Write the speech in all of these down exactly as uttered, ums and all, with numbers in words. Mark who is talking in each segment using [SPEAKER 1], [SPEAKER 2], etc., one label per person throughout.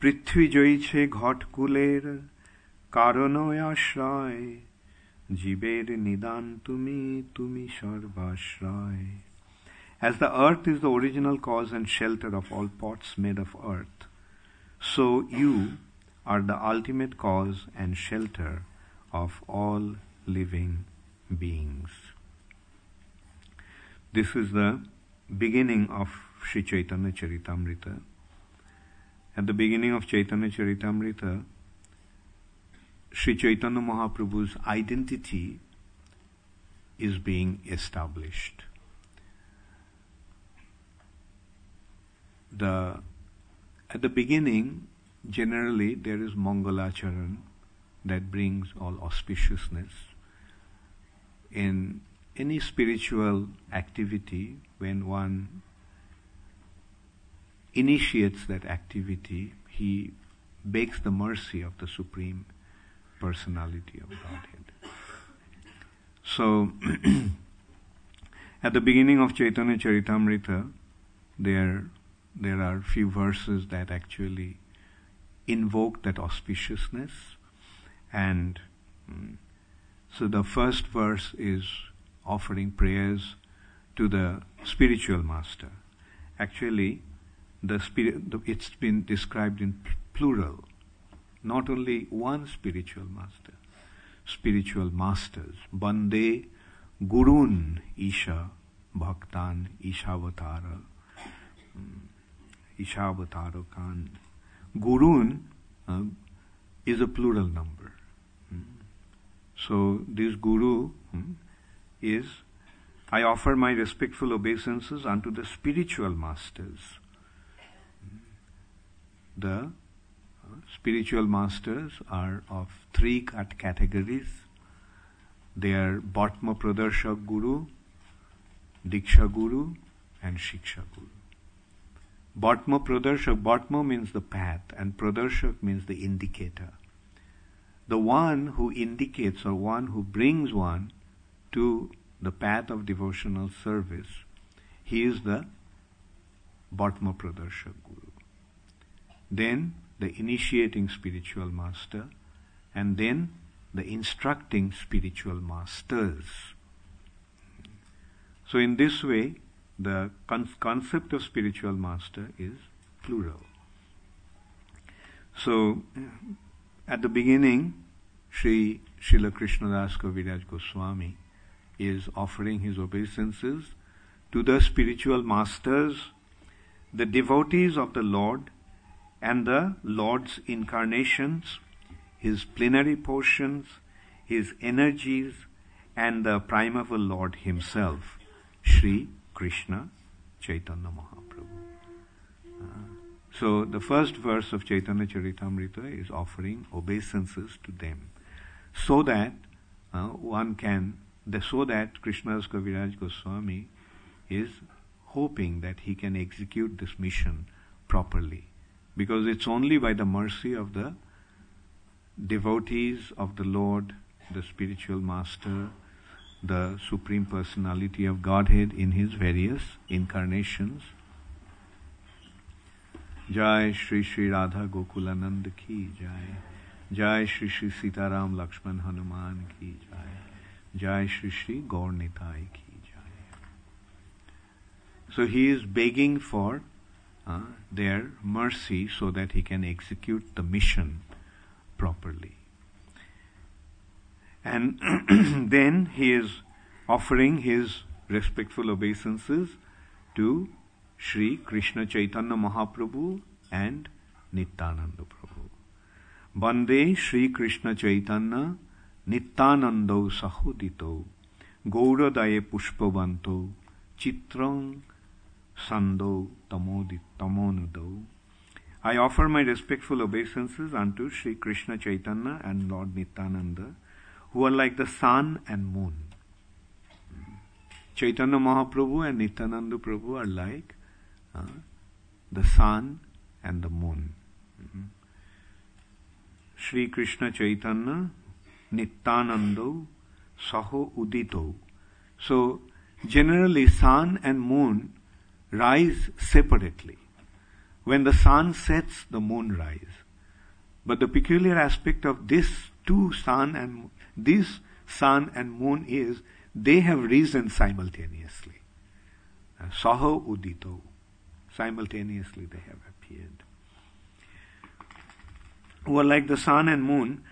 [SPEAKER 1] পৃথ্বী জয়ছে ঘটকুলের কারণয় আশ্রয়, জীবের নিদান তুমি, তুমি সর্বাশ্রয়. As the earth is the original cause and shelter of all pots made of earth, so you are the ultimate cause and shelter of all living beings. This is the beginning of Sri Chaitanya Charitamrita. At the beginning of Chaitanya Charitamrita, Sri Chaitanya Mahaprabhu's identity is being established. The, at the beginning, generally there is Mangalacharan that brings all auspiciousness. In any spiritual activity, when one initiates that activity, he begs the mercy of the Supreme Personality of Godhead. So, at the beginning of Chaitanya Charitamrita, there, there are few verses that actually invoke that auspiciousness. And mm, so the first verse is offering prayers to the spiritual master. Actually, the spirit, the, it's been described in plural. Not only one spiritual master, spiritual masters. Bande Gurun Isha Bhaktan Ishavatara Ishavatara Khan. Gurun uh, is a plural number. So this Guru hmm, is, I offer my respectful obeisances unto the spiritual masters. The uh, spiritual masters are of three cat- categories. They are Bhatma Pradarshak Guru, Diksha Guru, and Shiksha Guru. Bhatma Pradarshak, Bhatma means the path, and Pradarshak means the indicator. The one who indicates or one who brings one to the path of devotional service, he is the Bhatma Pradarshak Guru. Then the initiating spiritual master, and then the instructing spiritual masters. So in this way, the con- concept of spiritual master is plural. So, at the beginning, Sri Srila Krishnadas Kaviraj Goswami is offering his obeisances to the spiritual masters, the devotees of the Lord, and the Lord's incarnations, his plenary portions, his energies, and the primeval Lord himself, Sri Krishna Chaitanya Mahaprabhu. Uh, so the first verse of Chaitanya Charitamrita is offering obeisances to them, so that uh, one can, the, so that Krishnadas Kaviraj Goswami is hoping that he can execute this mission properly. Because it's only by the mercy of the devotees of the Lord, the spiritual master, the Supreme Personality of Godhead in his various incarnations. Jai Shri Shri Radha Gokulanand ki Jai. Jai Shri Shri Sitaram Lakshman Hanuman ki Jai. Jai Shri Shri Gaur Nitai ki Jai. So he is begging for Uh, their mercy so that he can execute the mission properly. And then he is offering his respectful obeisances to Sri Krishna Chaitanya Mahaprabhu and Nityananda Prabhu. Bande Sri Krishna Chaitanya Nityanando Sahudito Gauradaye Pushpavanto Chitrang Sando Tamonudo. I offer my respectful obeisances unto Sri Krishna Chaitanya and Lord Nityananda, who are like the sun and moon. Chaitanya Mahaprabhu and Nityananda Prabhu are like uh, the sun and the moon. Mm-hmm. Sri Krishna Chaitanya Nityanando Saho Udito. So generally sun and moon rise separately. when the sun sets, the moon rise. But the peculiar aspect of this two sun and this sun and moon is they have risen simultaneously. Saho udito. Simultaneously they have appeared. Who are like the sun and moon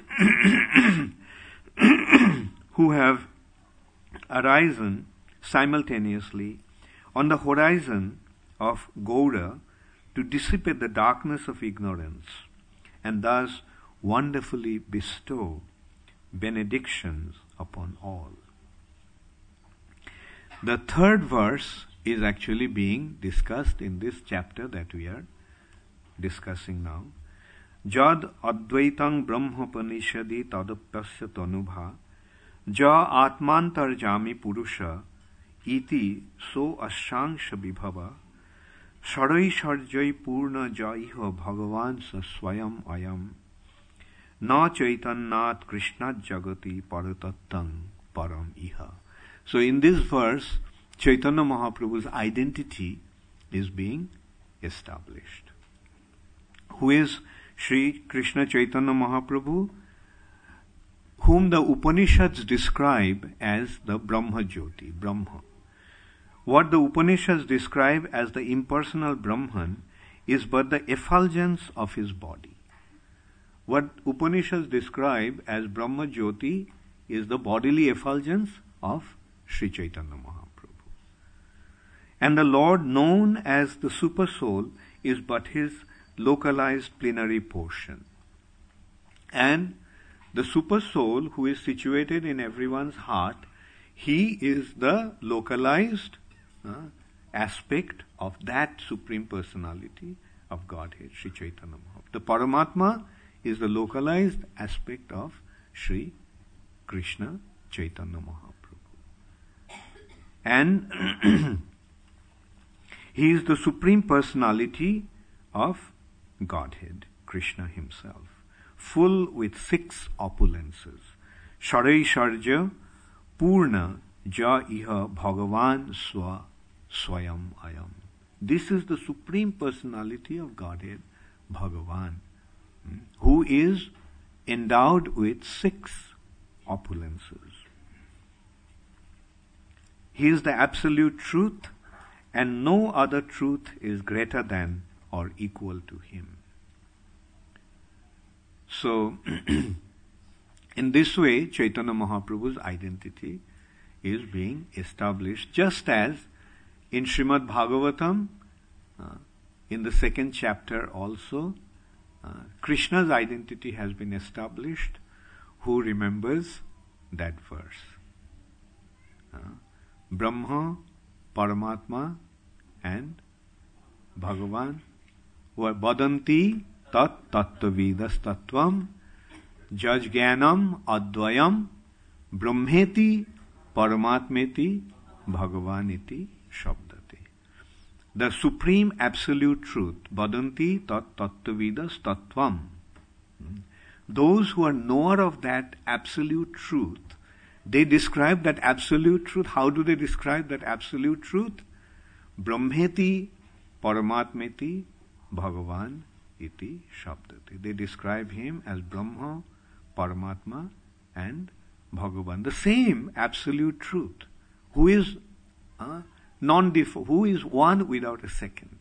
[SPEAKER 1] who have arisen simultaneously on the horizon of Gaura to dissipate the darkness of ignorance and thus wonderfully bestow benedictions upon all. The third verse is actually being discussed in this chapter that we are discussing now. Jad advaitang brahmapanishadi tadapyasya tanubha ja atmantarjami purusha iti so ashangsha vibhava sharai sharjai purna jaiha bhagavan sa swayam ayam na chaitannat krishnat jagati paratattang param iha. So in this verse, Chaitanya Mahaprabhu's identity is being established. Who is Sri Krishna Chaitanya Mahaprabhu? Whom the Upanishads describe as the Brahma Jyoti, Brahma. What the Upanishads describe as the impersonal Brahman is but the effulgence of his body. What Upanishads describe as Brahma Jyoti is the bodily effulgence of Sri Chaitanya Mahaprabhu. And the Lord known as the Super Soul is but his localized plenary portion. And the Super Soul who is situated in everyone's heart, he is the localized uh, aspect of that Supreme Personality of Godhead, Sri Chaitanya Mahaprabhu. The Paramatma is the localized aspect of Sri Krishna Chaitanya Mahaprabhu. And he is the Supreme Personality of Godhead, Krishna himself, full with six opulences. Sharai Sharja Purna Ja Iha Bhagavan Swa Swayam Ayam. This is the Supreme Personality of Godhead, Bhagavan, who is endowed with six opulences. He is the absolute truth, and no other truth is greater than or equal to him. So, in this way, Chaitanya Mahaprabhu's identity is being established, just as in Srimad Bhagavatam, uh, in the second chapter also, uh, Krishna's identity has been established. Who remembers that verse? Uh, Brahma, Paramatma, and Bhagavan were Badanti Tat Tattvavidas Tattvam Jajganam Advayam Brahmeti Paramatmeti Bhagavaniti Shabdate. The Supreme Absolute Truth, Badanti Tat Tattvavidas Tattvam. Those who are knower of that Absolute Truth, they describe that Absolute Truth. How do they describe that Absolute Truth? Brahmeti Paramatmeti Bhagavan iti Shabdati. They describe him as Brahma, Paramatma, and Bhagavan. The same Absolute Truth, who is uh, non-differ, who is one without a second,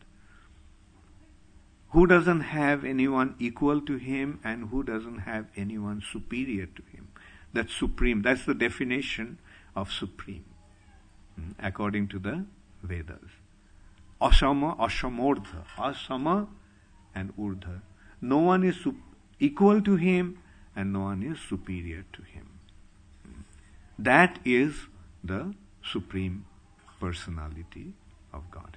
[SPEAKER 1] who doesn't have anyone equal to him and who doesn't have anyone superior to him. That's supreme. That's the definition of supreme, according to the Vedas. Asama, Asamordha. Asama and Urdha. No one is sup- equal to him and no one is superior to him. That is the Supreme Personality of Godhead.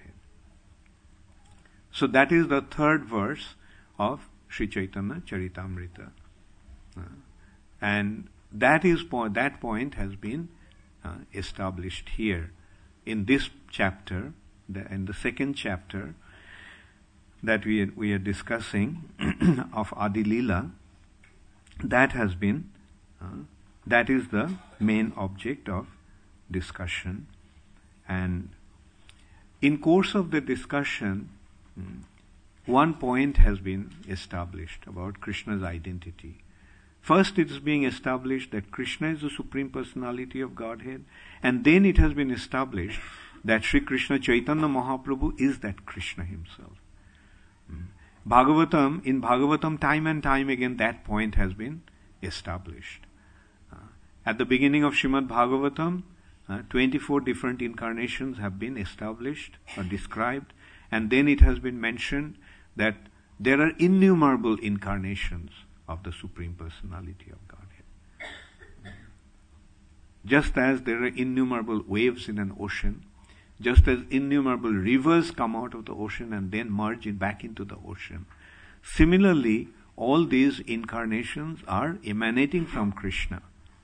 [SPEAKER 1] So that is the third verse of Sri Chaitanya Charitamrita. Uh, and that is point, that point has been uh, established here in this chapter, the, in the second chapter that we are, we are discussing of Adi Leela. That has been, uh, that is the main object of discussion. And in course of the discussion, one point has been established about Krishna's identity. First, it is being established that Krishna is the Supreme Personality of Godhead, and then it has been established that Sri Krishna Chaitanya Mahaprabhu is that Krishna himself. Hmm. Bhagavatam, in Bhagavatam, time and time again, that point has been established. Uh, at the beginning of Srimad Bhagavatam, uh, twenty-four different incarnations have been established or described, and then it has been mentioned that there are innumerable incarnations of the Supreme Personality of Godhead. Just as there are innumerable waves in an ocean, just as innumerable rivers come out of the ocean and then merge in back into the ocean, similarly, all these incarnations are emanating from Krishna.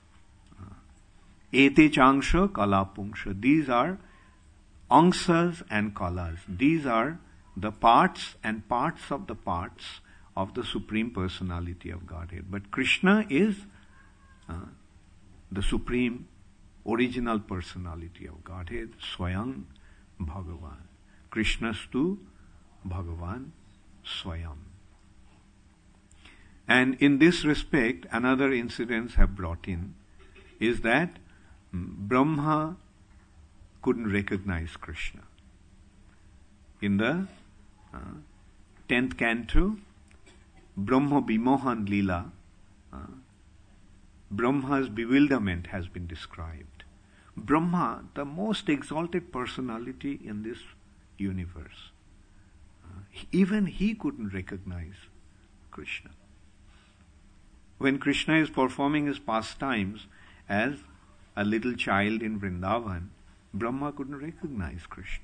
[SPEAKER 1] Ete changsha kalapungsha. These are angsas and kalas. These are the parts and parts of the parts of the Supreme Personality of Godhead. But Krishna is uh, the Supreme Original Personality of Godhead, Swayam Bhagavan. Krishnastu Bhagavan Swayam. And in this respect, another incidents have brought in is that Brahma couldn't recognize Krishna. In the uh, tenth canto, Brahma Bimohan Leela, uh, Brahma's bewilderment has been described. Brahma, the most exalted personality in this universe, uh, even he couldn't recognize Krishna. When Krishna is performing his pastimes as a little child in Vrindavan, Brahma couldn't recognize Krishna.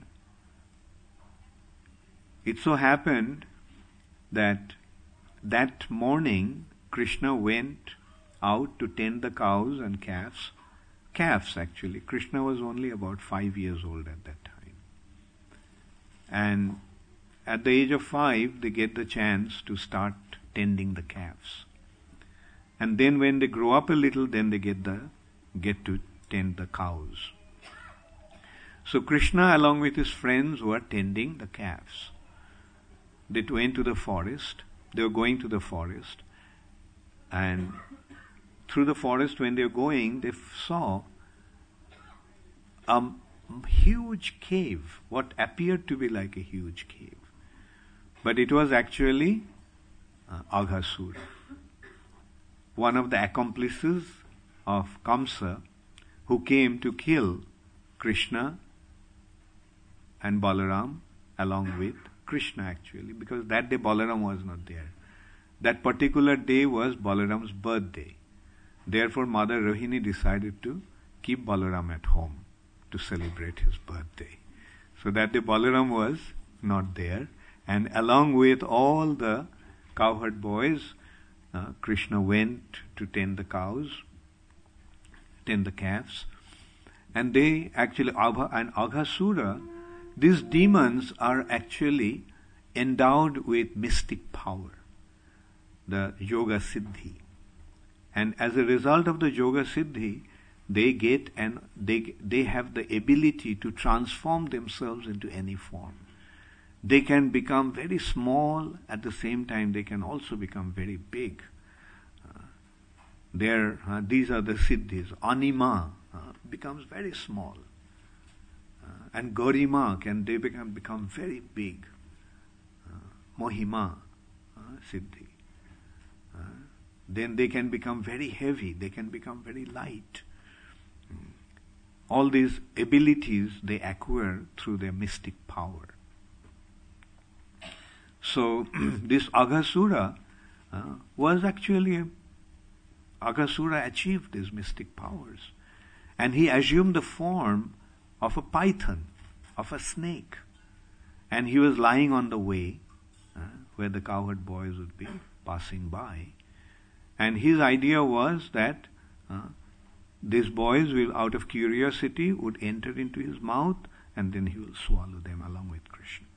[SPEAKER 1] It so happened that that morning Krishna went out to tend the cows and calves. Calves actually. Krishna was only about five years old at that time. And at the age of five, they get the chance to start tending the calves. And then when they grow up a little, then they get the get to tend the cows. So Krishna, along with his friends, were tending the calves. They went to the forest. They were going to the forest. And through the forest, when they were going, they f- saw a huge cave, what appeared to be like a huge cave. But it was actually uh, Aghasura, one of the accomplices of Kamsa, who came to kill Krishna and Balaram along with Krishna actually, because that day Balaram was not there. That particular day was Balaram's birthday. Therefore, Mother Rohini decided to keep Balaram at home to celebrate his birthday. So that day Balaram was not there, and along with all the cowherd boys, uh, Krishna went to tend the cows, tend the calves, and they actually, Abha and Aghasura, these demons are actually endowed with mystic power, the Yoga Siddhi. And as a result of the Yoga Siddhi, they get and they they have the ability to transform themselves into any form. They can become very small, at the same time they can also become very big. Uh, there, uh, these are the Siddhis. Anima uh, becomes very small. Uh, and Garima can they become become very big. Uh, Mohima uh, Siddhi. Uh, then they can become very heavy, they can become very light. Mm. All these abilities they acquire through their mystic power. So this Aghasura uh, was actually, a, Aghasura achieved these mystic powers. And he assumed the form of a python, of a snake. And he was lying on the way uh, where the cowherd boys would be passing by. And his idea was that uh, these boys will, out of curiosity, would enter into his mouth and then he will swallow them along with Krishna.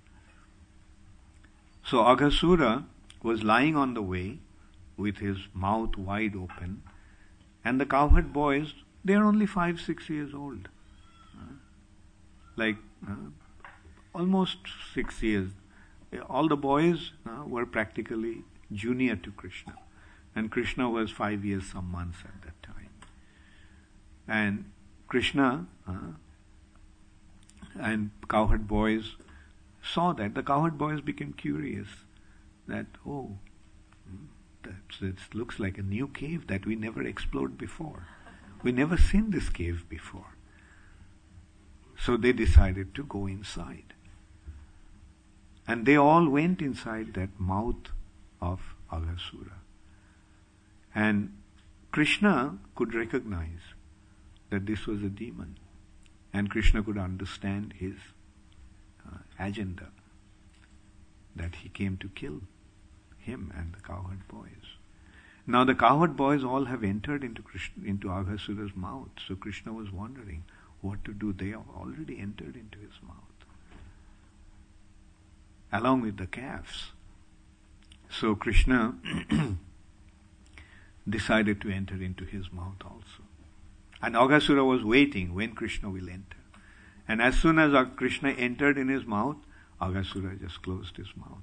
[SPEAKER 1] So Aghasura was lying on the way with his mouth wide open, and the cowherd boys, they are only five, six years old. Uh, like uh, almost six years, all the boys uh, were practically junior to Krishna. And Krishna was five years, some months at that time. And Krishna uh, and cowherd boys saw that. The cowherd boys became curious that, oh, that looks like a new cave that we never explored before. We never seen this cave before. So they decided to go inside. And they all went inside that mouth of Aghasura. And Krishna could recognize that this was a demon. And Krishna could understand his uh, agenda, that he came to kill him and the cowherd boys. Now the cowherd boys all have entered into Krishna, into Aghasura's mouth. So Krishna was wondering what to do. They have already entered into his mouth, along with the calves. So Krishna decided to enter into his mouth also. And Aghasura was waiting when Krishna will enter. And as soon as Krishna entered in his mouth, Aghasura just closed his mouth,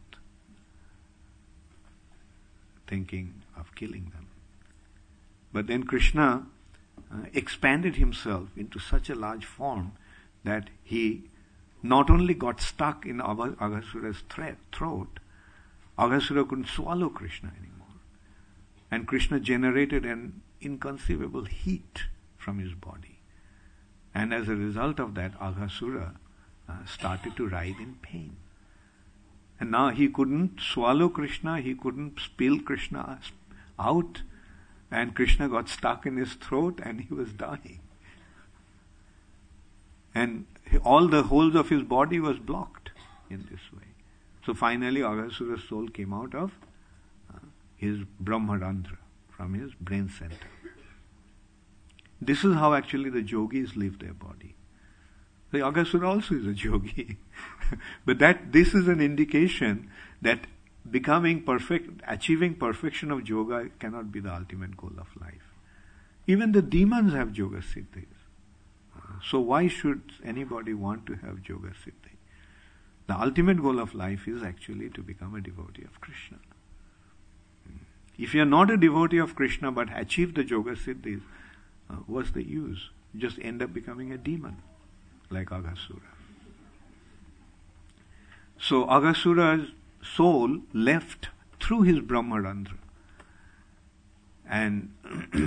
[SPEAKER 1] thinking of killing them. But then Krishna uh, expanded himself into such a large form that he not only got stuck in Aghasura's throat, Aghasura couldn't swallow Krishna anymore. And Krishna generated an inconceivable heat from his body. And as a result of that, Aghasura uh, started to writhe in pain. And now he couldn't swallow Krishna, he couldn't spill Krishna out, and Krishna got stuck in his throat and he was dying. And all the holes of his body was blocked in this way. So finally Aghasura's soul came out of uh, his Brahmarandhra, from his brain center. This is how actually the yogis leave their body. The Aghasura also is a yogi. But that this is an indication that becoming perfect, achieving perfection of yoga cannot be the ultimate goal of life. Even the demons have yoga siddhis. So why should anybody want to have yoga siddhi? The ultimate goal of life is actually to become a devotee of Krishna. If you are not a devotee of Krishna but achieve the yoga siddhis, uh, what's the use? You just end up becoming a demon, like Aghasura. So Aghasura's soul left through his Brahmarandhra. And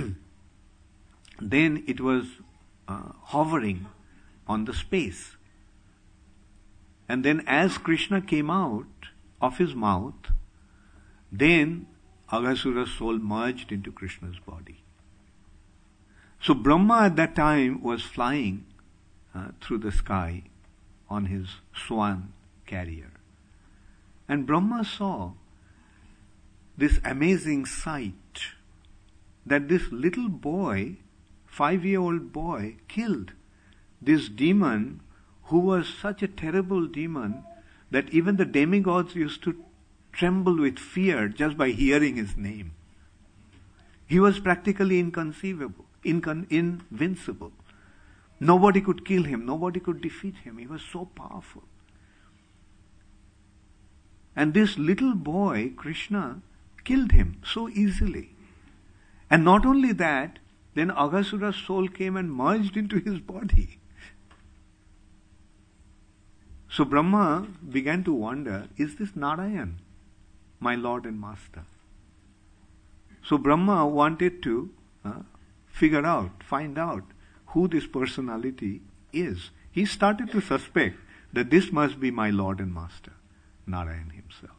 [SPEAKER 1] then it was uh, hovering on the space. And then as Krishna came out of his mouth, then Aghasura's soul merged into Krishna's body. So Brahma at that time was flying uh, through the sky on his swan carrier. And Brahma saw this amazing sight, that this little boy, five-year-old boy, killed this demon who was such a terrible demon that even the demigods used to tremble with fear just by hearing his name. He was practically inconceivable, incon- invincible. Nobody could kill him, nobody could defeat him. He was so powerful. And this little boy, Krishna, killed him so easily. And not only that, then Aghasura's soul came and merged into his body. So Brahma began to wonder, is this Narayan, my Lord and Master? So Brahma wanted to uh, figure out, find out who this personality is. He started to suspect that this must be my Lord and Master, Narayan himself.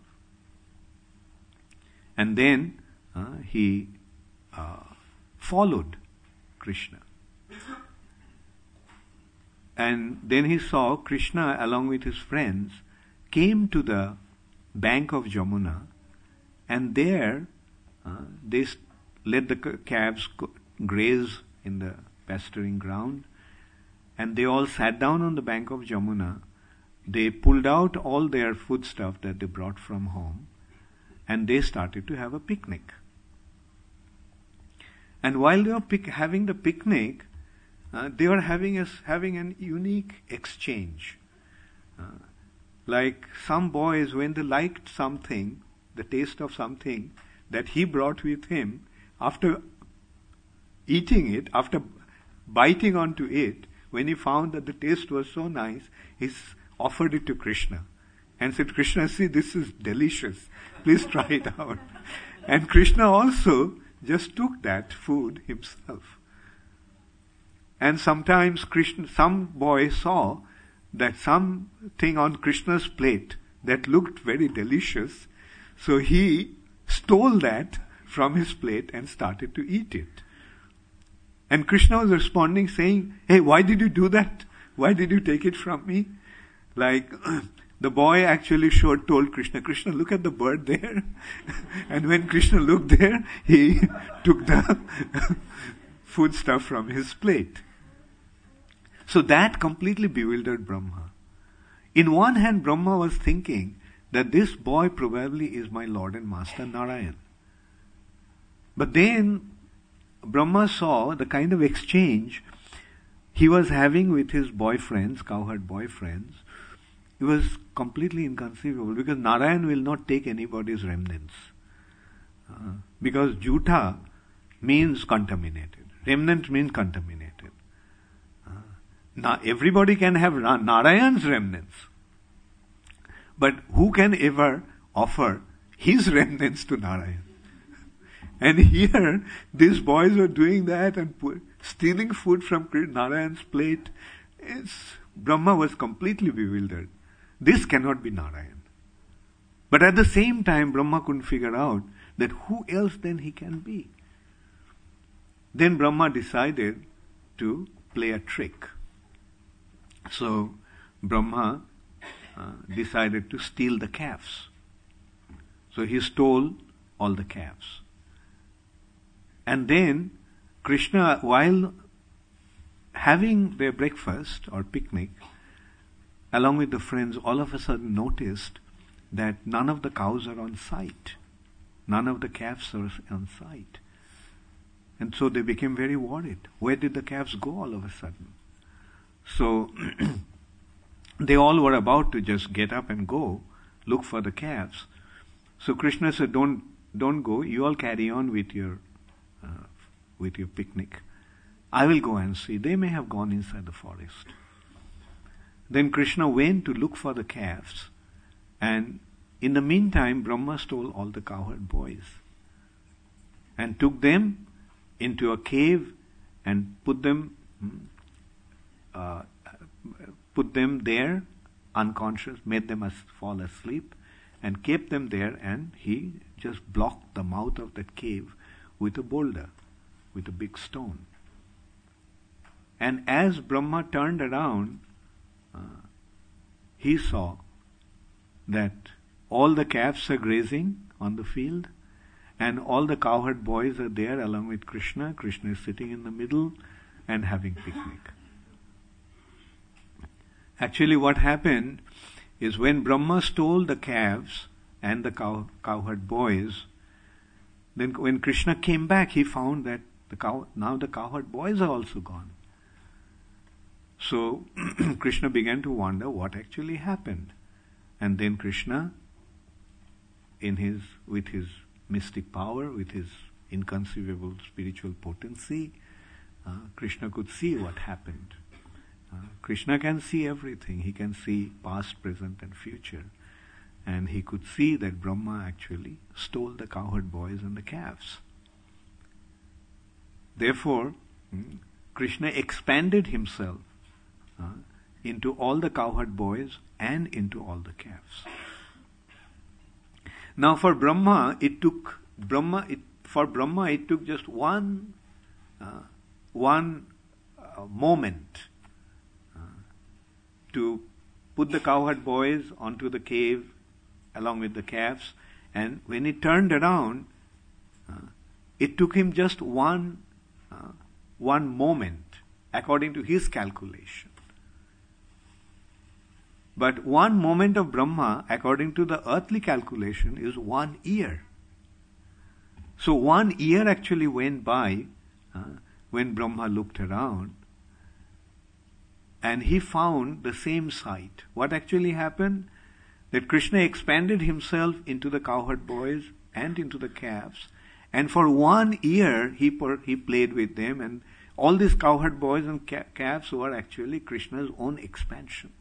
[SPEAKER 1] And then uh, he uh, followed Krishna. And then he saw Krishna along with his friends came to the bank of Jamuna, and there uh, they let the calves graze in the pasturing ground, and they all sat down on the bank of Jamuna. They pulled out all their foodstuff that they brought from home, and they started to have a picnic. And while they were pic- having the picnic, uh, they were having a, having an unique exchange. Uh, like some boys, when they liked something, the taste of something that he brought with him, after eating it, after biting onto it, when he found that the taste was so nice, he offered it to Krishna and said, Krishna, see, this is delicious. Please try it out. And Krishna also just took that food himself. And sometimes Krishna, some boy saw that something on Krishna's plate that looked very delicious, so he stole that from his plate and started to eat it. And Krishna was responding saying, hey, why did you do that? Why did you take it from me? Like, the boy actually showed, told Krishna, Krishna, look at the bird there. And when Krishna looked there, he took the food stuff from his plate. So that completely bewildered Brahma. In one hand, Brahma was thinking that this boy probably is my Lord and Master Narayan. But then Brahma saw the kind of exchange he was having with his boyfriends, cowherd boyfriends. It was completely inconceivable, because Narayan will not take anybody's remnants. Uh, because juta means contaminated. Remnant means contaminated. Uh, now everybody can have Narayan's remnants. But who can ever offer his remnants to Narayan? And here, these boys were doing that and put, stealing food from Narayan's plate. It's, Brahma was completely bewildered. This cannot be Narayan. But at the same time, Brahma couldn't figure out that who else then he can be. Then Brahma decided to play a trick. So Brahma uh, decided to steal the calves. So he stole all the calves. And then Krishna, while having their breakfast or picnic, along with the friends, all of a sudden noticed that none of the cows are on sight. None of the calves are on sight. And so they became very worried. Where did the calves go all of a sudden? So they all were about to just get up and go, look for the calves. So Krishna said, don't, don't go, you all carry on with your uh, with your picnic. I will go and see. They may have gone inside the forest. Then Krishna went to look for the calves, and in the meantime Brahma stole all the cowherd boys and took them into a cave and put them uh, put them there unconscious, made them as fall asleep and kept them there, and he just blocked the mouth of that cave with a boulder, with a big stone. And as Brahma turned around, uh, he saw that all the calves are grazing on the field, and all the cowherd boys are there along with Krishna. Krishna is sitting in the middle and having picnic. Actually, what happened is when Brahma stole the calves and the cow, cowherd boys, then when Krishna came back, he found that the cow, now the cowherd boys are also gone. So Krishna began to wonder what actually happened. And then Krishna, in his with his mystic power, with his inconceivable spiritual potency, uh, Krishna could see what happened. Uh, Krishna can see everything. He can see past, present and future. And he could see that Brahma actually stole the cowherd boys and the calves. Therefore, hmm, Krishna expanded himself uh, into all the cowherd boys and into all the calves. Now for Brahma, it took Brahma. It, for Brahma, it took just one, uh, one uh, moment uh, to put the cowherd boys onto the cave along with the calves, and when he turned around, uh, it took him just one, uh, one moment, according to his calculation. But one moment of Brahma, according to the earthly calculation, is one year. So one year actually went by uh, when Brahma looked around, and he found the same sight. What actually happened? that Krishna expanded himself into the cowherd boys and into the calves, and for one year he per, he played with them, and all these cowherd boys and ca- calves were actually Krishna's own expansion.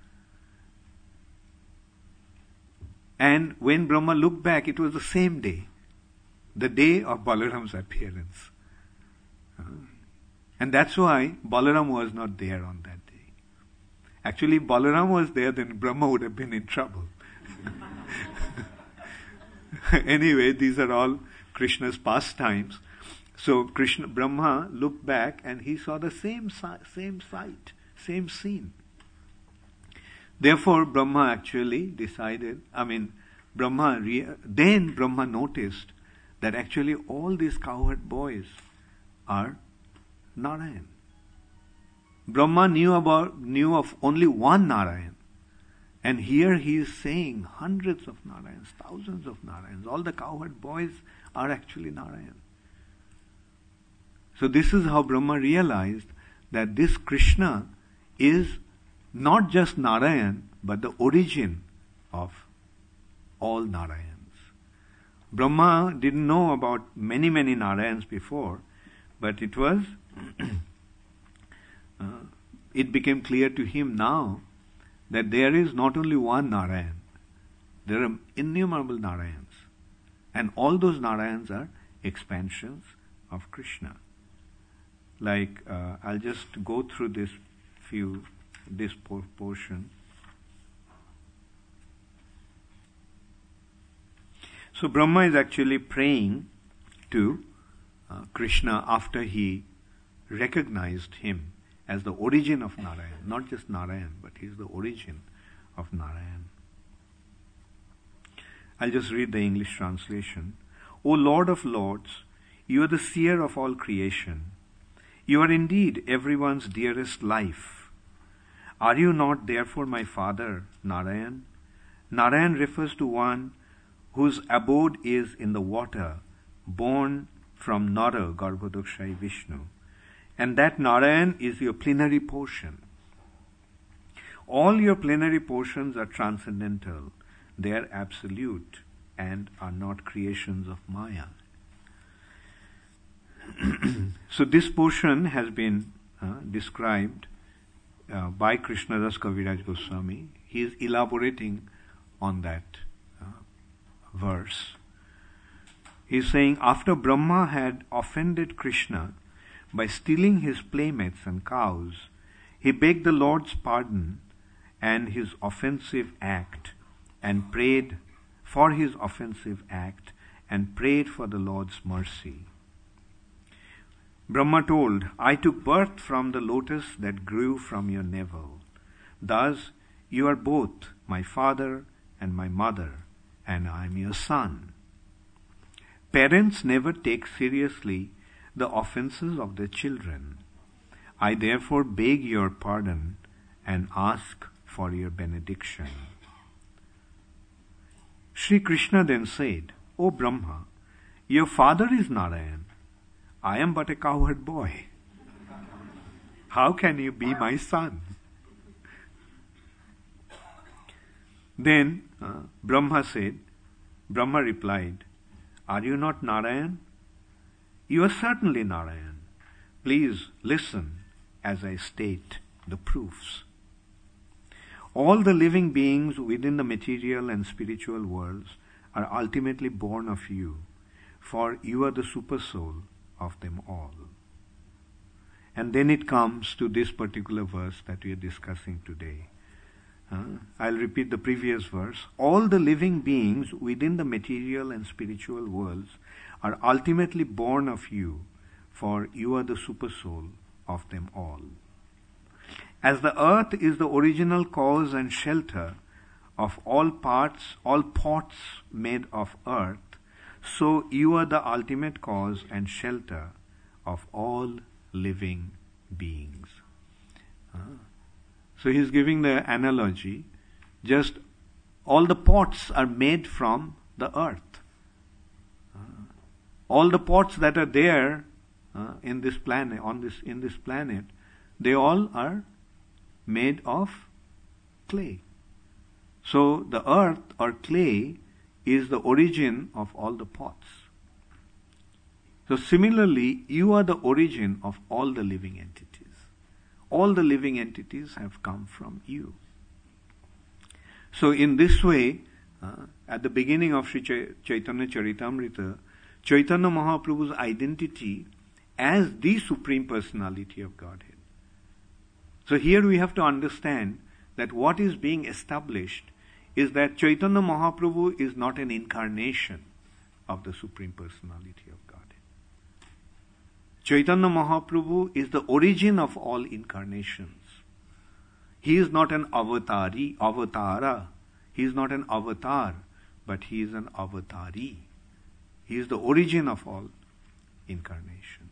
[SPEAKER 1] And when Brahma looked back, it was the same day, the day of Balaram's appearance. Uh, and that's why Balaram was not there on that day. Actually, if Balaram was there, then Brahma would have been in trouble. Anyway, these are all Krishna's pastimes. So Krishna, Brahma looked back and he saw the same same sight, same scene. Therefore, Brahma actually decided, I mean, Brahma, re- then Brahma noticed that actually all these cowherd boys are Narayan. Brahma knew about, knew of only one Narayan. And here he is saying hundreds of Narayans, thousands of Narayans. All the cowherd boys are actually Narayan. So this is how Brahma realized that this Krishna is not just Narayan, but the origin of all Narayans. Brahma didn't know about many, many Narayans before, but it was, uh, it became clear to him now that there is not only one Narayan, there are innumerable Narayans. And all those Narayans are expansions of Krishna. Like, uh, I'll just go through this few, this portion. So Brahma is actually praying to uh, Krishna after he recognized him as the origin of Narayan. Not just Narayan, but he is the origin of Narayan. I'll just read the English translation. O Lord of Lords, you are the seer of all creation. You are indeed everyone's dearest life. Are you not therefore my father, Narayan? Narayan refers to one whose abode is in the water, born from Nara, Garbhodakshai Vishnu. And that Narayan is your plenary portion. All your plenary portions are transcendental. They are absolute and are not creations of Maya. So this portion has been uh, described uh, by Krishnadas Kaviraj Goswami. He is elaborating on that uh, verse. He is saying, after Brahma had offended Krishna by stealing his playmates and cows, he begged the Lord's pardon and his offensive act and prayed for his offensive act and prayed for the Lord's mercy. Brahma told, I took birth from the lotus that grew from your navel. Thus, you are both my father and my mother, and I am your son. Parents never take seriously the offenses of their children. I therefore beg your pardon and ask for your benediction. Sri Krishna then said, O Brahma, your father is Narayan. I am but a cowherd boy. How can you be my son? Then uh, Brahma said, Brahma replied, are you not Narayan? You are certainly Narayan. Please listen as I state the proofs. All the living beings within the material and spiritual worlds are ultimately born of you, for you are the supersoul of them all. And then it comes to this particular verse that we are discussing today. Uh, I'll repeat the previous verse. All the living beings within the material and spiritual worlds are ultimately born of you, for you are the supersoul of them all. As the earth is the original cause and shelter of all parts, all pots made of earth, so you are the ultimate cause and shelter of all living beings. Uh, so he's giving the analogy, just all the pots are made from the earth. Uh, all the pots that are there uh, in this planet, on this in this planet, they all are made of clay. So the earth or clay is the origin of all the pots. So similarly, you are the origin of all the living entities. All the living entities have come from you. So in this way, uh, at the beginning of Sri Ch- Chaitanya Charitamrita, Chaitanya Mahaprabhu's identity as the Supreme Personality of Godhead. So here we have to understand that what is being established is that Chaitanya Mahaprabhu is not an incarnation of the Supreme Personality of Godhead. Chaitanya Mahaprabhu is the origin of all incarnations. He is not an avatari, avatara. He is not an avatar, but he is an avatari. He is the origin of all incarnations.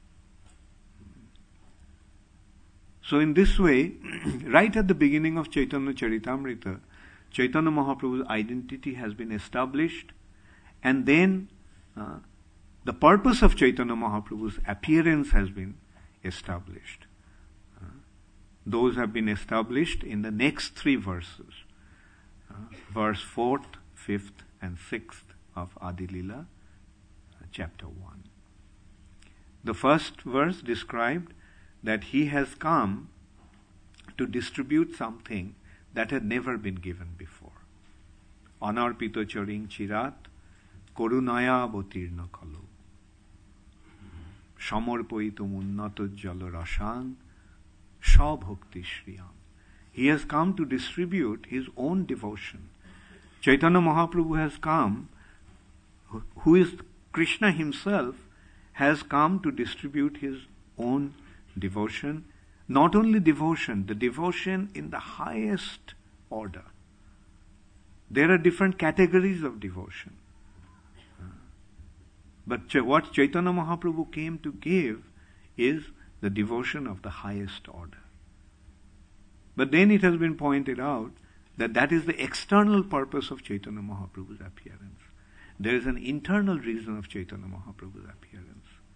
[SPEAKER 1] So in this way, right at the beginning of Chaitanya Charitamrita, Chaitanya Mahaprabhu's identity has been established, and then uh, the purpose of Chaitanya Mahaprabhu's appearance has been established. Uh, those have been established in the next three verses. Uh, verse fourth, fifth and sixth of Adi Lila, uh, chapter one. The first verse described that he has come to distribute something that had never been given before. Anarpito charing chirat korunaya botirna kalo samorpoitum unnato jalo rasan sabhakti shriyam. He has come to distribute his own devotion. Chaitanya Mahaprabhu has come, who is Krishna himself, has come to distribute his own devotion. Not only devotion, the devotion in the highest order. There are different categories of devotion. But what Chaitanya Mahaprabhu came to give is the devotion of the highest order. But then it has been pointed out that that is the external purpose of Chaitanya Mahaprabhu's appearance. There is an internal reason of Chaitanya Mahaprabhu's appearance.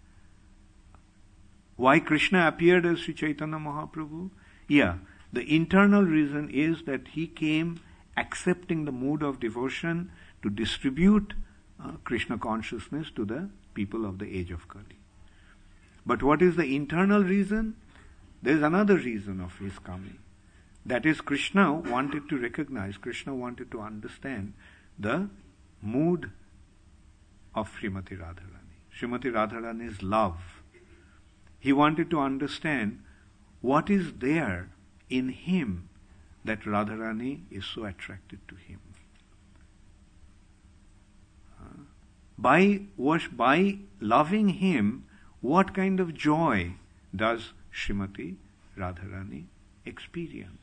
[SPEAKER 1] Why Krishna appeared as Sri Chaitanya Mahaprabhu? Yeah, the internal reason is that he came accepting the mood of devotion to distribute uh, Krishna consciousness to the people of the age of Kali. But what is the internal reason? There is another reason of his coming. That is, Krishna wanted to recognize, Krishna wanted to understand the mood of Srimati Radharani. Srimati Radharani's love. He wanted to understand what is there in him that Radharani is so attracted to him. Uh, by, by loving him, what kind of joy does Srimati Radharani experience?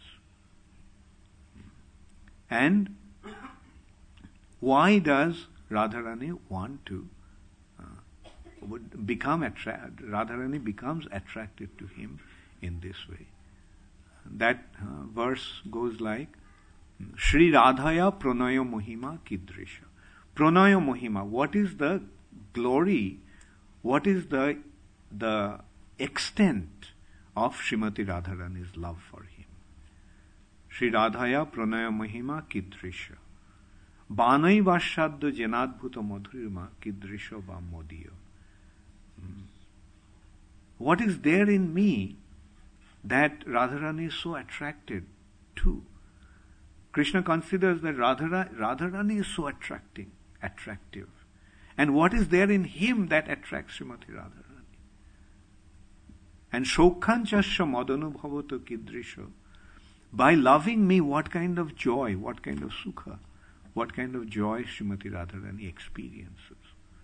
[SPEAKER 1] And why does Radharani want to would become attracted, Radharani becomes attracted to him in this way? That uh, verse goes like, Shri Radhaya Pranaya Mohima Kidrisha. Pranaya Mohima, what is the glory, what is the the extent of Srimati Radharani's love for him? Shri Radhaya Pranaya Mohima Kidrisha. Banai Vashadya Janadbhuta Madhurima Kidrisha Va Modiya. What is there in me that Radharani is so attracted to? Krishna considers that Radharani, Radharani is so attracting, attractive. And what is there in him that attracts Srimati Radharani? And Shokhanchasya Madanubhavato Kidrisha. By loving me, what kind of joy, what kind of sukha, what kind of joy Srimati Radharani experiences?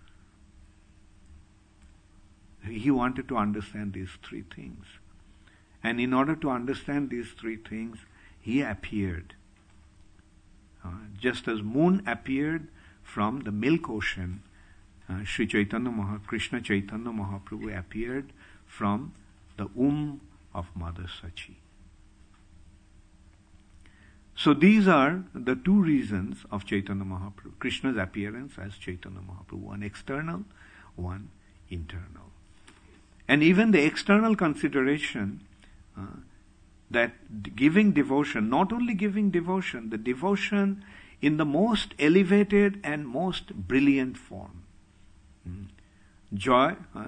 [SPEAKER 1] He wanted to understand these three things. And in order to understand these three things, he appeared. Uh, just as moon appeared from the milk ocean, uh, Sri Chaitanya Maha, Krishna Chaitanya Mahaprabhu appeared from the womb of Mother Sachi. So these are the two reasons of Chaitanya Mahaprabhu, Krishna's appearance as Chaitanya Mahaprabhu, one external, one internal. And even the external consideration uh, that giving devotion, not only giving devotion, the devotion in the most elevated and most brilliant form. Hmm. Joy, uh,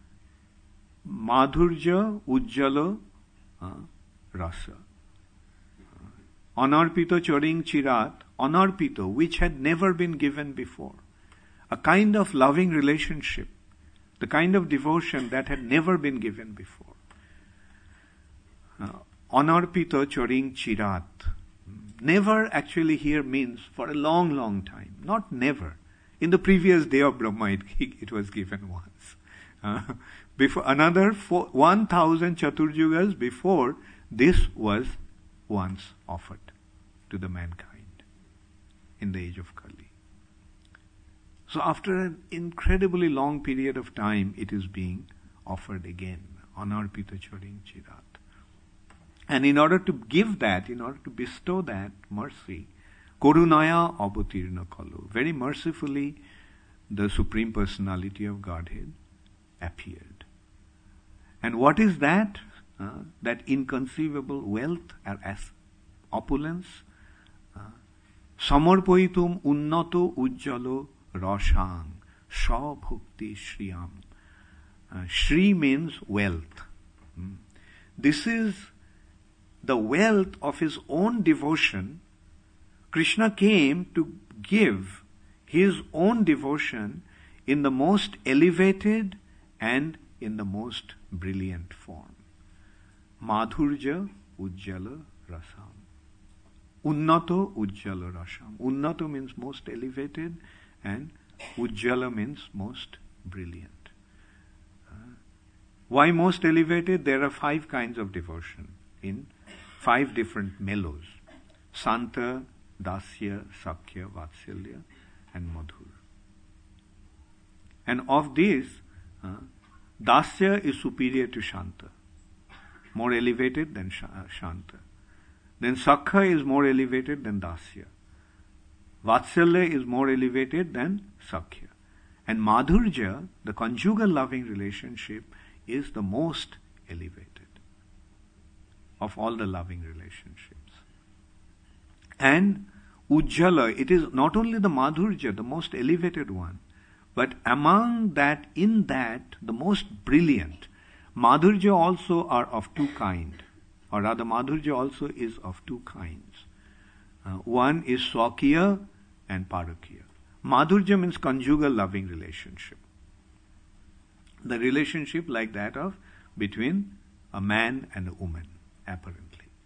[SPEAKER 1] madhurja, ujjala, uh, rasa. Uh, anarpito choring chirat, anarpito, which had never been given before. A kind of loving relationship, the kind of devotion that had never been given before. Uh, anarpito choring chirat. Never actually here means for a long, long time. Not never. In the previous day of Brahma, it, it was given once. Uh, before another four, one thousand Chaturjugas before, this was once offered to the mankind in the age of Kali. So after an incredibly long period of time, it is being offered again. Anarpita choring chirat. And in order to give that, in order to bestow that mercy, Korunaya avatirna kalu. Very mercifully, the Supreme Personality of Godhead appeared. And what is that? Uh, that inconceivable wealth or as opulence? Uh, Samarpoitum unnato ujjalo rashang shabhukti shriyam. Uh, Shri means wealth. Hmm. This is the wealth of his own devotion. Krishna came to give his own devotion in the most elevated and in the most brilliant form. Madhurja ujjala rasam. Unnato ujjala rasam. Unnato means most elevated and ujjala means most brilliant. Uh, why most elevated? There are five kinds of devotion in five different mellows. Santa, Dasya, Sakhya, Vatsalya and Madhur. And of these, uh, Dasya is superior to Shanta, more elevated than Shanta. Then Sakhya is more elevated than Dasya. Vatsalya is more elevated than Sakhya. And Madhurja, the conjugal loving relationship, is the most elevated of all the loving relationships. And Ujjala, it is not only the Madhurja, the most elevated one, but among that, in that, the most brilliant. Madhurja also are of two kinds, or rather Madhurja also is of two kinds. Uh, one is Swakya and Parakya. Madhurja means conjugal loving relationship. The relationship like that of between a man and a woman, apparently.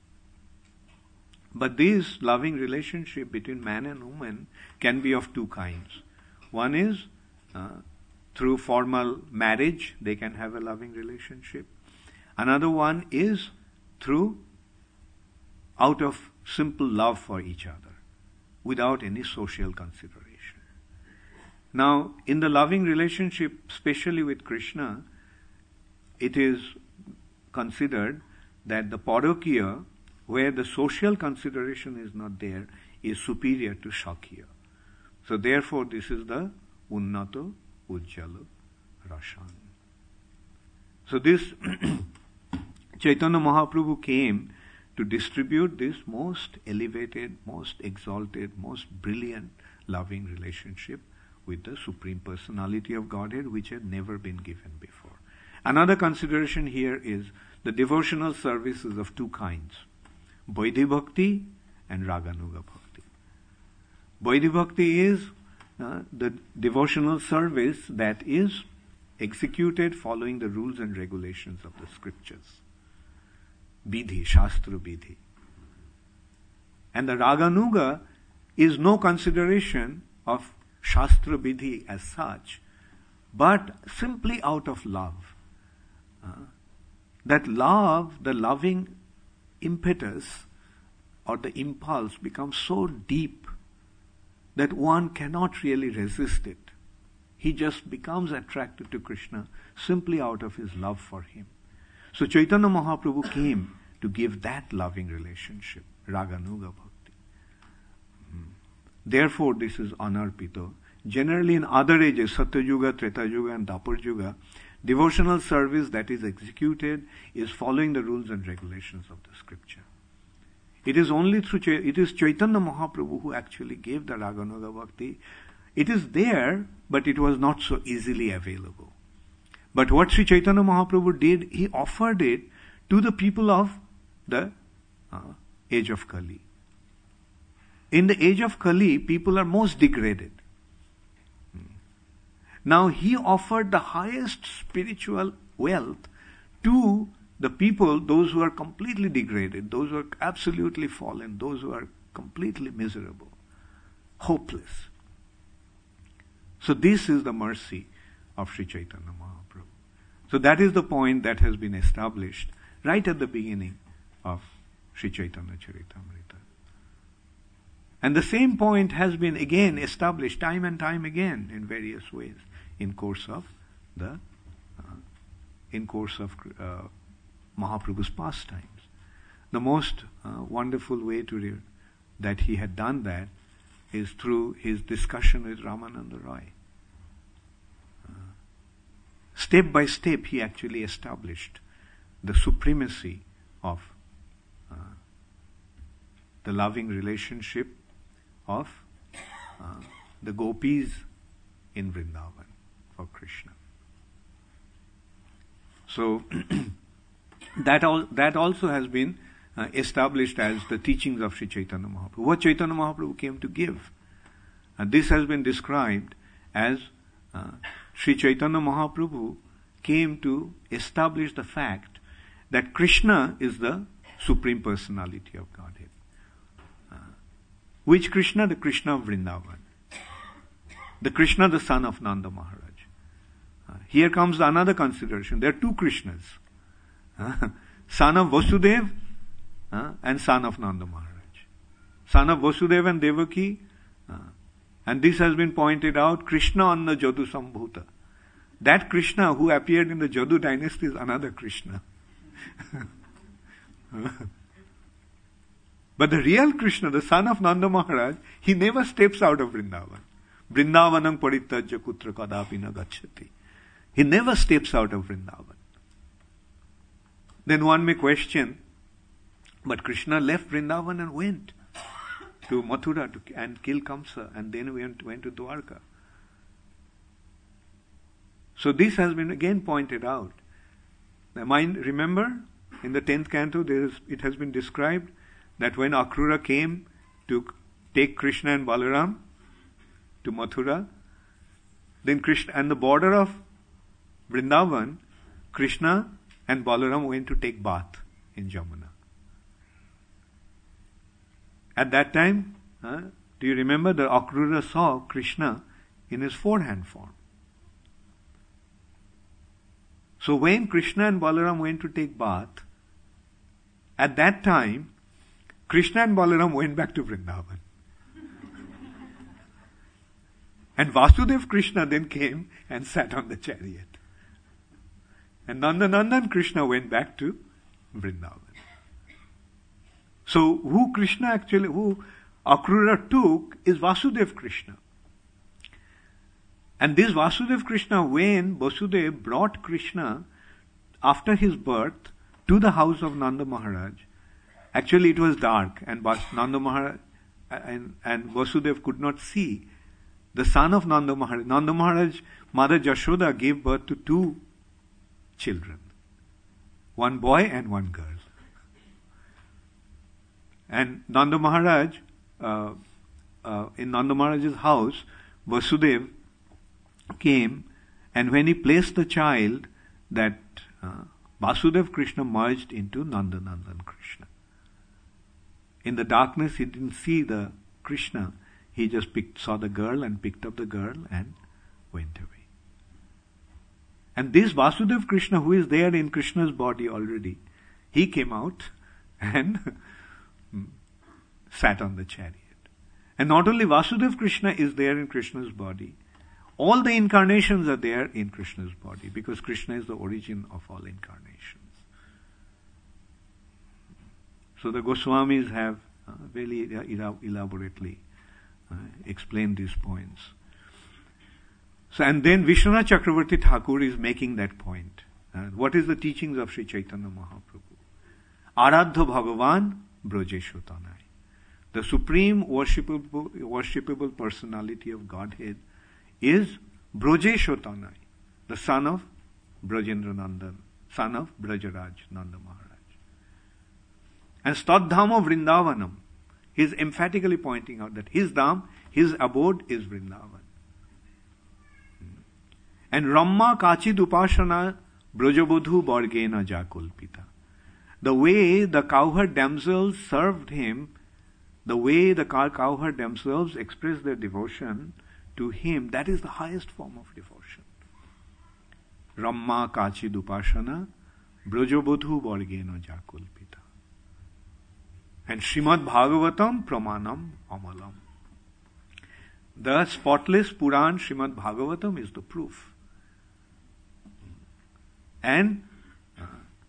[SPEAKER 1] But this loving relationship between man and woman can be of two kinds. One is uh, through formal marriage, they can have a loving relationship. Another one is through out of simple love for each other, without any social consideration. Now, in the loving relationship, especially with Krishna, it is considered that the Parakya, where the social consideration is not there, is superior to Shakya. So therefore, this is the Unnato Ujjala Rashan. So this Chaitanya Mahaprabhu came to distribute this most elevated, most exalted, most brilliant loving relationship with the Supreme Personality of Godhead, which had never been given before. Another consideration here is the devotional services of two kinds, Vaidhi Bhakti and Raganuga Bhakti. Vaidhi Bhakti is uh, the devotional service that is executed following the rules and regulations of the scriptures. Vidhi, Shastra Vidhi. And the Raganuga is no consideration of Shastra Vidhi as such, but simply out of love. Uh, that love, the loving impetus or the impulse becomes so deep that one cannot really resist it. He just becomes attracted to Krishna simply out of his love for him. So Chaitanya Mahaprabhu came to give that loving relationship, Raganuga Bhakti. Hmm. Therefore, this is Anarpita. generally in other ages, Satya Yuga, Treta Yuga and Dwapar Yuga, devotional service that is executed is following the rules and regulations of the scripture. It is only through, it is Chaitanya Mahaprabhu who actually gave the Raganuga Bhakti. It is there, but it was not so easily available. But what Sri Chaitanya Mahaprabhu did, he offered it to the people of the uh, age of Kali. In the age of Kali, people are most degraded. Now he offered the highest spiritual wealth to the people, those who are completely degraded, those who are absolutely fallen, those who are completely miserable, hopeless. So this is the mercy of Sri Chaitanya Mahaprabhu. So that is the point that has been established right at the beginning of Sri Chaitanya Charitamrita. And the same point has been again established time and time again in various ways in course of the uh, in course of uh, Mahaprabhu's pastimes. The most uh, wonderful way to re- that he had done that is through his discussion with Ramananda Roy. Uh, step by step, he actually established the supremacy of uh, the loving relationship of uh, the gopis in Vrindavan for Krishna. So that all that also has been uh, established as the teachings of Sri Chaitanya Mahaprabhu. What Chaitanya Mahaprabhu came to give. And this has been described as uh, Sri Chaitanya Mahaprabhu came to establish the fact that Krishna is the Supreme Personality of Godhead. Uh, which Krishna? The Krishna of Vrindavan. The Krishna, the son of Nanda Maharaj. Uh, here comes another consideration. There are two Krishnas. Uh, son of Vasudeva uh, and son of Nanda Maharaj. Son of Vasudeva and Devaki. Uh, and this has been pointed out, Krishna on the Jadu Sambhuta. That Krishna who appeared in the Jadu dynasty is another Krishna. But the real Krishna, the son of Nanda Maharaj, he never steps out of Vrindavan. Vrindavanam parittajya kutra kadapi na gacchati. He never steps out of Vrindavan. Then one may question, but Krishna left Vrindavan and went to Mathura to, and kill Kamsa, and then went, went to Dwarka. So this has been again pointed out. Mind, remember, in the tenth canto, there is, it has been described that when Akrura came to take Krishna and Balaram to Mathura, then Krishna, and the border of Vrindavan, Krishna and Balaram went to take bath in Jamuna. At that time, uh, do you remember that Akrura saw Krishna in his forehand form? So when Krishna and Balaram went to take bath, at that time, Krishna and Balaram went back to Vrindavan. And Vasudev Krishna then came and sat on the chariot. And Nandanandan Krishna went back to Vrindavan. So who Krishna actually, who Akrura took is Vasudev Krishna. And this Vasudev Krishna, when Vasudev brought Krishna after his birth to the house of Nanda Maharaj, actually it was dark and Nanda Maharaj and, and Vasudev could not see the son of Nanda Maharaj. Nanda Maharaj, Mother Jashoda gave birth to two children, one boy and one girl. And Nanda Maharaj, uh, uh, in Nanda Maharaj's house, Vasudev came, and when he placed the child, that uh, Vasudev Krishna merged into Nandanandan Krishna. In the darkness, he didn't see the Krishna. He just picked, saw the girl and picked up the girl and went away. And this Vasudev Krishna, who is there in Krishna's body already, he came out and sat on the chariot. And not only Vasudev Krishna is there in Krishna's body, all the incarnations are there in Krishna's body, because Krishna is the origin of all incarnations. So the Goswamis have uh, very elaborately uh, explained these points. So, and then Vishwanath Chakravarti Thakur is making that point. Uh, what is the teachings of Sri Chaitanya Mahaprabhu? Aradha Bhagavan Brajeshu Tanai. The supreme worshipable, worshipable personality of Godhead is Brajeshu Tanai, the son of Brajendra Nandan, son of Brajaraj Nanda Maharaj. And Stadhama Vrindavanam, he is emphatically pointing out that his dham, his abode is Vrindavan. And Ramma Kachid Upashana Brajabodhu Bargena Jakulpita. The way the cowherd damsels served him, the way the cowherd themselves expressed their devotion to him, that is the highest form of devotion. Ramma Kachid Upashana Brajabodhu Bargena Jakulpita. And Srimad Bhagavatam Pramanam Amalam. The spotless Puran Srimad Bhagavatam is the proof. And uh,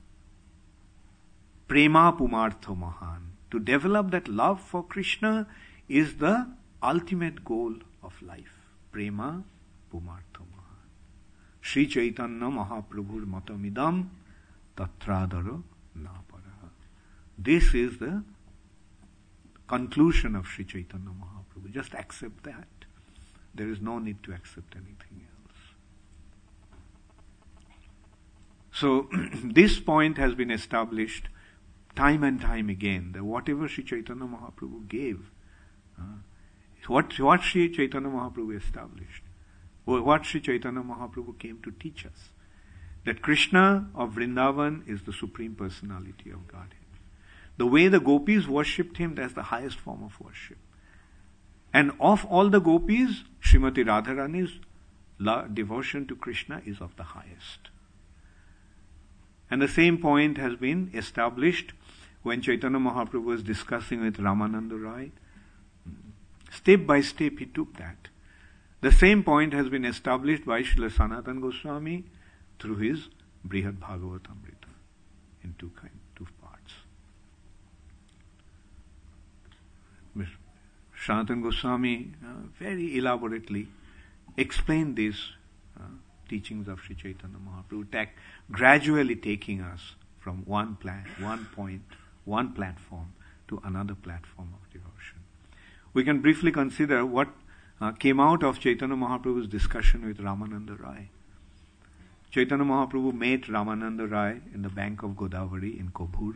[SPEAKER 1] Prema Pumartha Mahan. To develop that love for Krishna is the ultimate goal of life. Prema Pumartha Mahan. Sri Chaitanya Mahaprabhur Matamidam Tatradara Naparaha. This is the conclusion of Sri Chaitanya Mahaprabhu. Just accept that. There is no need to accept anything else. So, this point has been established time and time again, that whatever Sri Chaitanya Mahaprabhu gave, uh, what, what Sri Chaitanya Mahaprabhu established, what Sri Chaitanya Mahaprabhu came to teach us, that Krishna of Vrindavan is the Supreme Personality of Godhead. The way the gopis worshipped him, that's the highest form of worship. And of all the gopis, Srimati Radharani's devotion to Krishna is of the highest. And the same point has been established when Chaitanya Mahaprabhu was discussing with Ramananda Rai. Step by step he took that. The same point has been established by Srila Sanatana Goswami through his Brihad Bhagavatamrita in two kind, two parts. Sanatana Goswami uh, very elaborately explained these uh, teachings of Sri Chaitanya Mahaprabhu, tak, gradually taking us from one plan, one point, one platform to another platform of devotion. We can briefly consider what uh, came out of Chaitanya Mahaprabhu's discussion with Ramananda Rai. Chaitanya Mahaprabhu met Ramananda Rai in the bank of Godavari in Kobhur,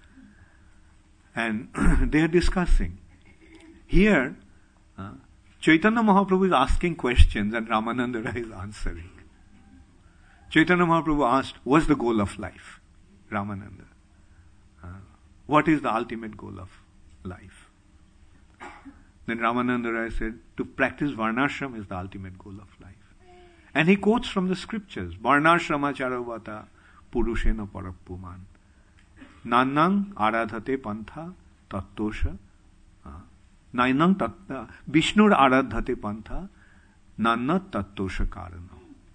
[SPEAKER 1] and they are discussing. Here, uh, Chaitanya Mahaprabhu is asking questions and Ramananda Rai is answering. Chaitanya Mahaprabhu asked, what's the goal of life? Ramananda. Uh, what is the ultimate goal of life? Then Ramananda Rai said, to practice Varnashram is the ultimate goal of life. And he quotes from the scriptures, Varnashrama charavata purushena parappuman. Nannang aradhate pantha tattosha. Nainang tatta Vishnur aradhate pantha nanna tattosha karana.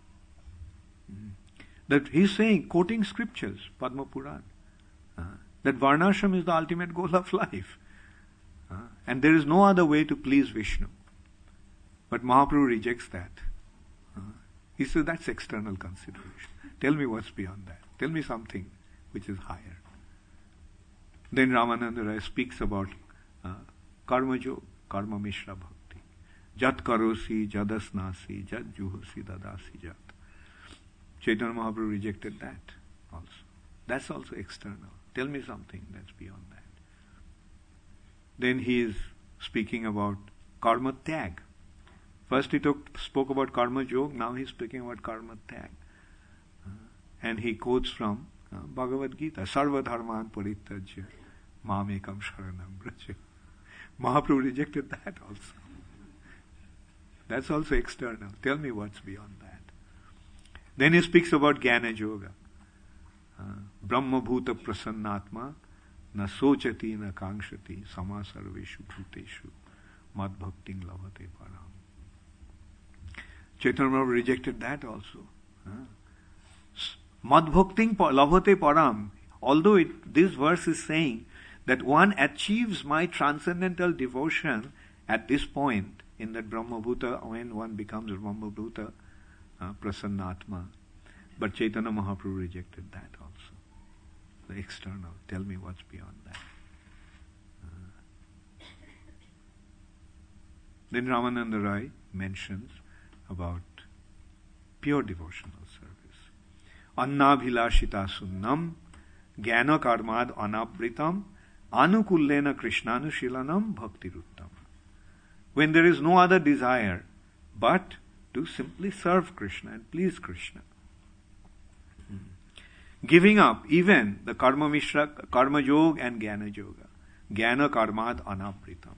[SPEAKER 1] That he's saying, quoting scriptures, Padma Puran, uh, that Varnashram is the ultimate goal of life. Uh, and there is no other way to please Vishnu. But Mahaprabhu rejects that. Uh, he says, that's external consideration. Tell me what's beyond that. Tell me something which is higher. Then Ramananda Rai speaks about uh, Karma Jo, Karma Mishra Bhakti. Jat karosi, jadasnasi, jat juhosi, dadasi jat. Chaitanya Mahaprabhu rejected that also. That's also external. Tell me something that's beyond that. Then he is speaking about karma tag. First he took, spoke about karma jog, now he is speaking about karma tag. Uh, and he quotes from uh, Bhagavad Gita, Sarva dharman parityajya mamekam sharanam braja. Mahaprabhu rejected that also. That's also external. Tell me what's beyond that. Then he speaks about Jnana Yoga. Uh, Brahma bhuta prasannatma na sochati na kankshati sama sarveshu bhuteshu mad bhakting lavate param. Chaitanya Mahaprabhu rejected that also. Uh, mad bhakting lavate param. Although it, this verse is saying that one achieves my transcendental devotion at this point, in that Brahma bhuta, when one becomes Brahma bhuta, uh, Prasannatma. But Chaitanya Mahaprabhu rejected that also. The external. Tell me what's beyond that. Uh, then Ramananda Rai mentions about pure devotional service. Annabhilashita sunnam jnana karmad anabritam anukullena krishnanushilanam bhaktiruttam. When there is no other desire but to simply serve Krishna and please Krishna. Giving up even the karma mishra, karma yoga and jnana yoga. Jnana karmad anabritam.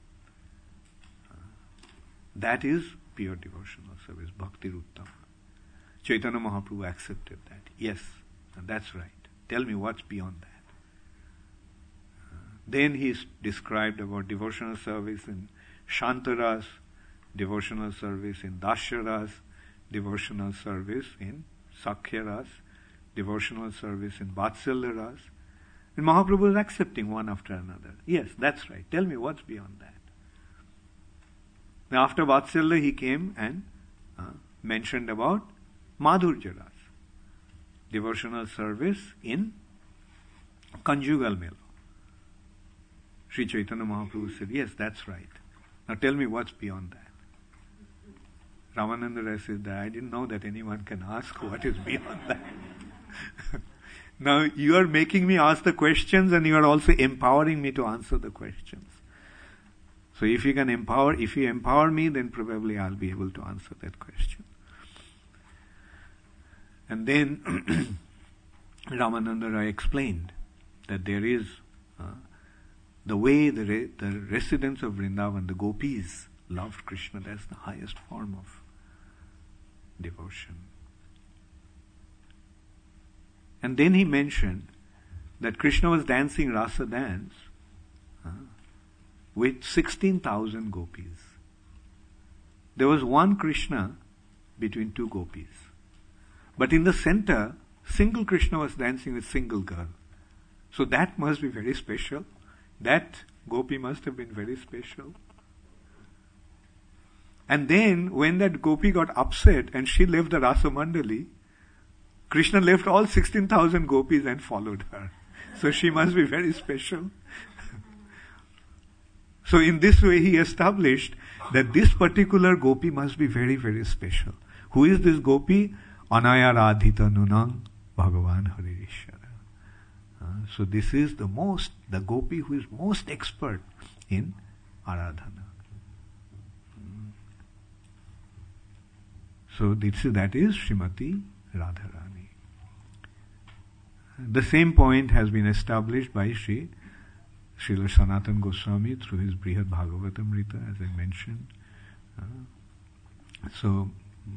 [SPEAKER 1] That is pure devotional service, bhakti ruttama. Chaitanya Mahaprabhu accepted that. Yes, that's right. Tell me what's beyond that. Uh, then he is described about devotional service in Shantaras, devotional service in Dasyaras, devotional service in Sakhyaras, devotional service in Vatsalyaras. And Mahaprabhu is accepting one after another. Yes, that's right. Tell me what's beyond that. Now after Vatsalya he came and uh, mentioned about Madhurjaras, devotional service in conjugal mela. Sri Chaitanya Mahaprabhu said, yes, that's right. Now tell me what's beyond that. Ramananda Rai says that I didn't know that anyone can ask what is beyond that. Now you are making me ask the questions and you are also empowering me to answer the questions. So if you can empower, if you empower me, then probably I'll be able to answer that question. And then Ramananda Rai explained that there is uh, the way the, re- the residents of Vrindavan, the gopis, loved Krishna. That's the highest form of devotion. And then he mentioned that Krishna was dancing rasa dance uh, with sixteen thousand gopis. There was one Krishna between two gopis. But in the center, single Krishna was dancing with single girl. So that must be very special. That gopi must have been very special. And then, when that gopi got upset and she left the Rasa Mandali, Krishna left all sixteen thousand gopis and followed her. So she must be very special. So in this way he established that this particular gopi must be very, very special. Who is this gopi? Anaya Radhita Nunang Bhagavan Haririshara. Uh, so this is the most, the gopi who is most expert in Aradhana. So this, that is Srimati Radharani. The same point has been established by Sri Srila Sanatana Goswami through his Brihad Bhagavatamrita, as I mentioned. Uh, so,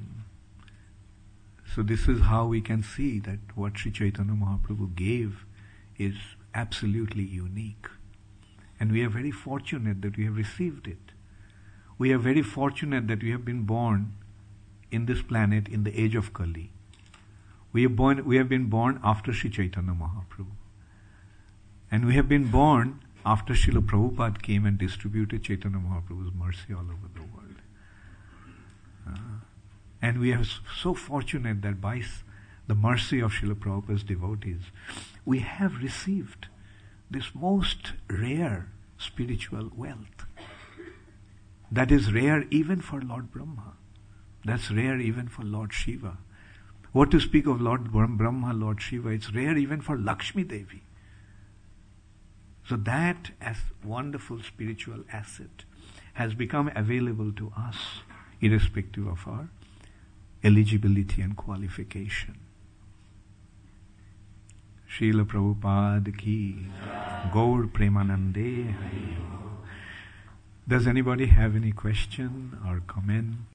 [SPEAKER 1] so this is how we can see that what Sri Chaitanya Mahaprabhu gave is absolutely unique. And we are very fortunate that we have received it. We are very fortunate that we have been born in this planet in the age of Kali. We are born, we have been born after Sri Chaitanya Mahaprabhu. And we have been born after Srila Prabhupada came and distributed Chaitanya Mahaprabhu's mercy all over the world. Uh, and we are so fortunate that by the mercy of Srila Prabhupada's devotees, we have received this most rare spiritual wealth. That is rare even for Lord Brahma. That's rare even for Lord Shiva. What to speak of Lord Brahma, Lord Shiva, it's rare even for Lakshmi Devi. So that as wonderful spiritual asset has become available to us, irrespective of our eligibility and qualification. Srila Prabhupada ki Gaur Premanande. Does anybody have any question or comment?